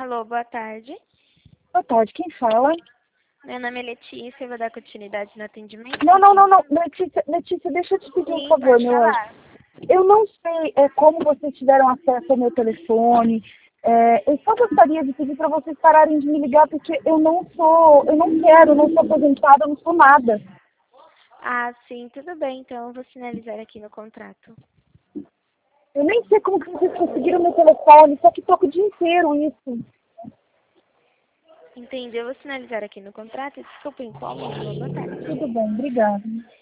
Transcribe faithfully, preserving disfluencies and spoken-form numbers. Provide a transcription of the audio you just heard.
Alô, boa tarde. Boa tarde, quem fala? Meu nome é Letícia, eu vou dar continuidade no atendimento. Não, não, não, não. Letícia, Letícia, deixa eu te pedir um Sim, favor, pode meu anjo. falar. Eu não sei é, como vocês tiveram acesso ao meu telefone. É, eu só gostaria de pedir para vocês pararem de me ligar, porque eu não sou, eu não quero, eu não sou aposentada, eu não sou nada. Ah, sim, tudo bem, então eu vou sinalizar aqui no contrato. Eu nem sei como que vocês conseguiram meu telefone, só que toco o dia inteiro isso. Entendeu? Eu vou sinalizar aqui no contrato. Desculpa o incômodo, uma boa tarde. Tudo bem, obrigada.